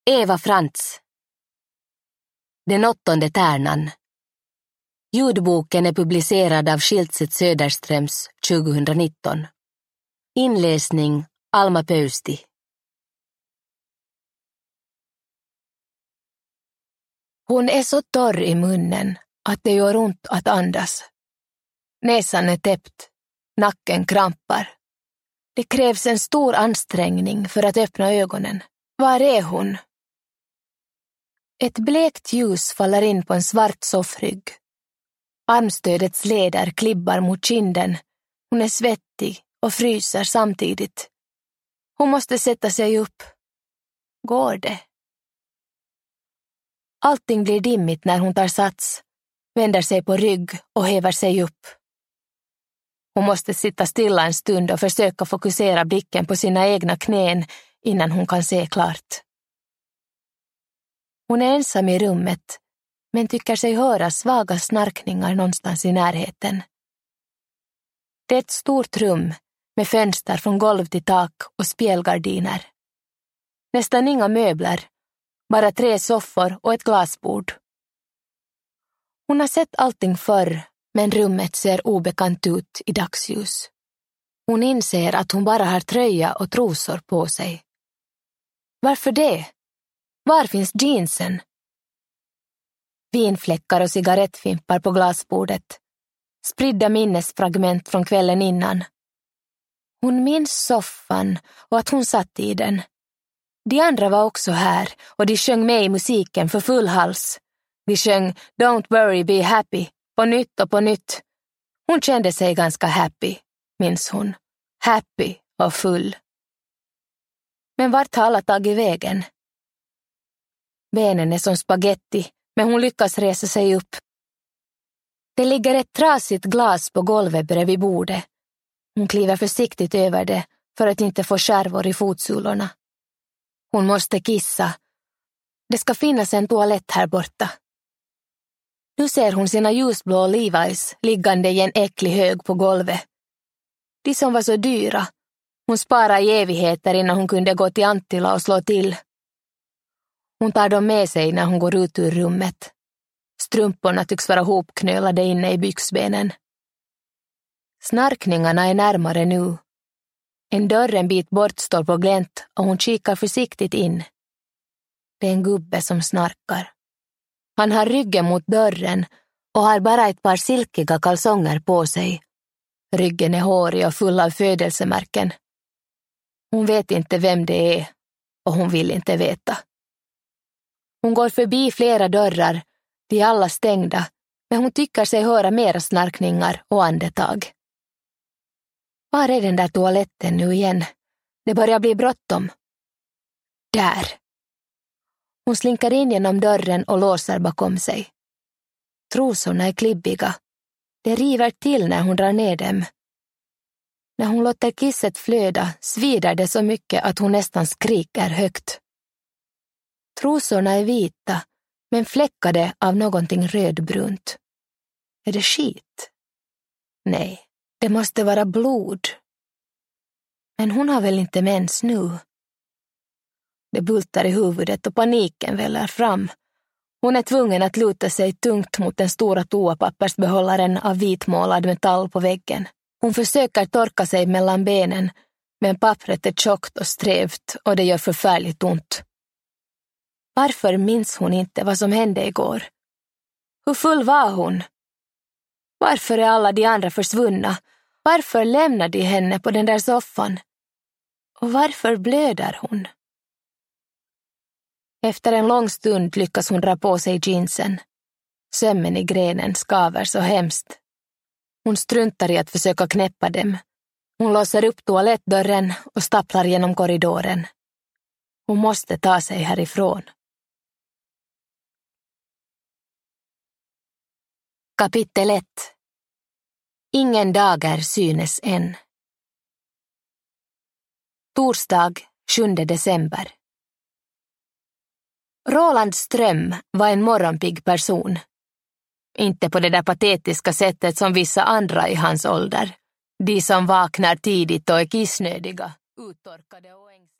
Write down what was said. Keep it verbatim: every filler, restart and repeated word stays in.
Eva Frantz. Den åttonde tärnan. Ljudboken är publicerad av Schiltset Söderströms tjugonitton. Inläsning Alma Pöysti. Hon är så torr i munnen att det gör ont att andas. Näsan är täppt, nacken krampar. Det krävs en stor ansträngning för att öppna ögonen. Var är hon? Ett blekt ljus faller in på en svart soffrygg. Armstödets leder klibbar mot kinden. Hon är svettig och fryser samtidigt. Hon måste sätta sig upp. Går det? Allting blir dimmigt när hon tar sats, vänder sig på rygg och häver sig upp. Hon måste sitta stilla en stund och försöka fokusera blicken på sina egna knän innan hon kan se klart. Hon är ensam i rummet, men tycker sig höra svaga snarkningar någonstans i närheten. Det är ett stort rum med fönster från golv till tak och spjälgardiner. Nästan inga möbler, bara tre soffor och ett glasbord. Hon har sett allting förr, men rummet ser obekant ut i dagsljus. Hon inser att hon bara har tröja och trosor på sig. Varför det? Var finns jeansen? Vinfläckar och cigarettfimpar på glasbordet. Spridda minnesfragment från kvällen innan. Hon minns soffan och att hon satt i den. De andra var också här och de sjöng med i musiken för full hals. De sjöng Don't worry, be happy på nytt och på nytt. Hon kände sig ganska happy, minns hon. Happy och full. Men vart har alla tagit vägen? Benen är som spaghetti, men hon lyckas resa sig upp. Det ligger ett trasigt glas på golvet bredvid bordet. Hon kliver försiktigt över det för att inte få skärvor i fotsulorna. Hon måste kissa. Det ska finnas en toalett här borta. Nu ser hon sina ljusblå Levi's liggande i en äcklig hög på golvet. De som var så dyra. Hon sparade i evigheter innan hon kunde gå till Antilla och slå till. Hon tar dem med sig när hon går ut ur rummet. Strumporna tycks vara hopknölade inne i byxbenen. Snarkningarna är närmare nu. En dörr en bit bort står på glänt och hon kikar försiktigt in. Det är en gubbe som snarkar. Han har ryggen mot dörren och har bara ett par silkiga kalsonger på sig. Ryggen är hårig och full av födelsemärken. Hon vet inte vem det är och hon vill inte veta. Hon går förbi flera dörrar, de är alla stängda, men hon tycker sig höra mera snarkningar och andetag. Var är den där toaletten nu igen? Det börjar bli bråttom. Där. Hon slinkar in genom dörren och låser bakom sig. Trosorna är klibbiga. Det river till när hon drar ner dem. När hon låter kisset flöda svider det så mycket att hon nästan skriker högt. Trosorna är vita, men fläckade av någonting rödbrunt. Är det skit? Nej, det måste vara blod. Men hon har väl inte mens nu? Det bultar i huvudet och paniken väller fram. Hon är tvungen att luta sig tungt mot den stora toapappersbehållaren av vitmålad metall på väggen. Hon försöker torka sig mellan benen, men pappret är tjockt och strävt och det gör förfärligt ont. Varför minns hon inte vad som hände igår? Hur full var hon? Varför är alla de andra försvunna? Varför lämnar de henne på den där soffan? Och varför blöder hon? Efter en lång stund lyckas hon dra på sig jeansen. Sömmen i grenen skaver så hemskt. Hon struntar i att försöka knäppa dem. Hon låser upp toalettdörren och stapplar genom korridoren. Hon måste ta sig härifrån. Kapitel ett. Ingen dagar synes än. Torsdag, sjunde december. Roland Ström var en morgonpigg person. Inte på det där patetiska sättet som vissa andra i hans ålder. De som vaknar tidigt och är kissnödiga, uttorkade och ängsliga.